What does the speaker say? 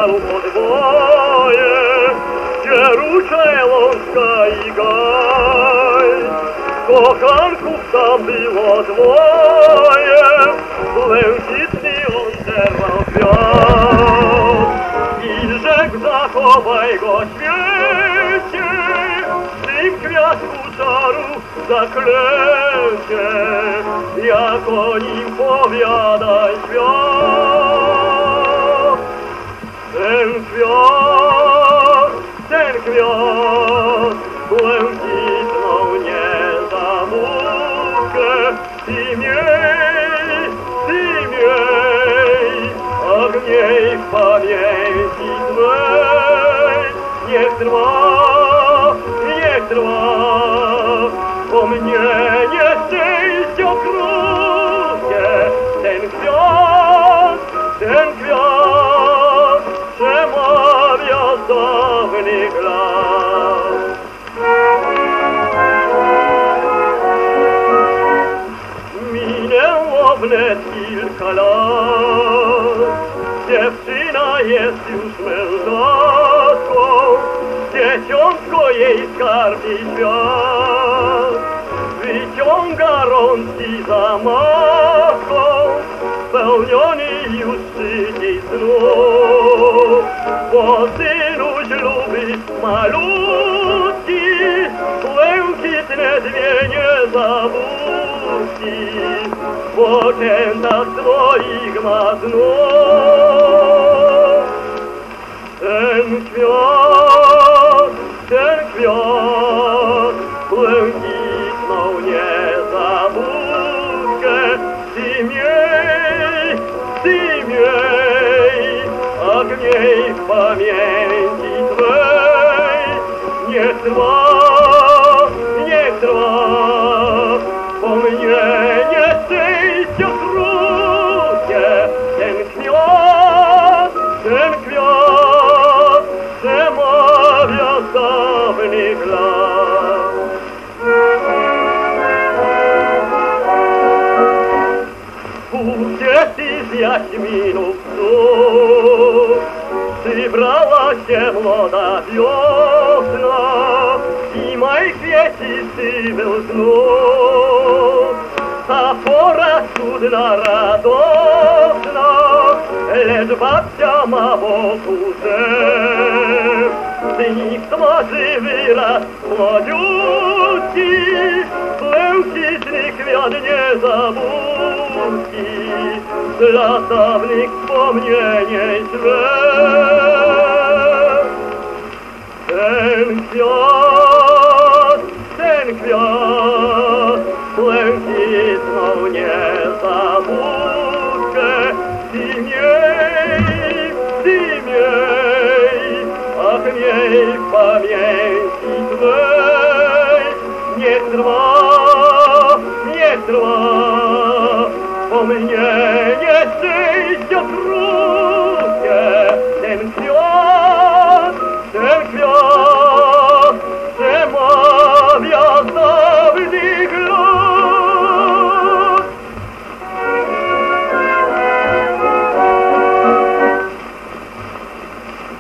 wielu podwoje, gdzie rucze łączka i gaj. Kochanków tam było dwoje, błękitny on zerwał kwiat. I rzekł, zachowaj go świecie, w tym kwiatku czaru zaklęcie, jak o nim powiadaj świat. Ten kwiat, błękitną niezamówkę, ty miej, a w niej w pamięci twej niech trwa, bo mnie nieszczęście krótkie, ten kwiat przemawia z dawnych lat. Minęło wnet kilka lat, dziewczyna jest już mężatką, dzieciątko jej skarbi świat. Wyciąga rączki za matką, spełniony już szczyt snów. Bo synuś lubi malutki, błękitne dwie niezabudki, w oczętach swoich ma znów. Ten kwiat, błękitną niezabudkę, ty miej, a w niej w pamięci twej niech trwa, bo mnie nieszczęście krótkie, ten kwiat przemawia z dawnych lat. Bukiety z jaśminów znów przybrała się młoda wiosna i maj kwiecisty był znów. Ta pora cudna, radosna, lecz babcia ma wokół drzew. Z nich twarzy wyraz młodziutki, błękitny kwiat niezabudki, dla dawnych wspomnień źle. Ten kwiat, błękitną niezabudkę, ty miej, a w niej w pamięci twej niech trwa, bo mnie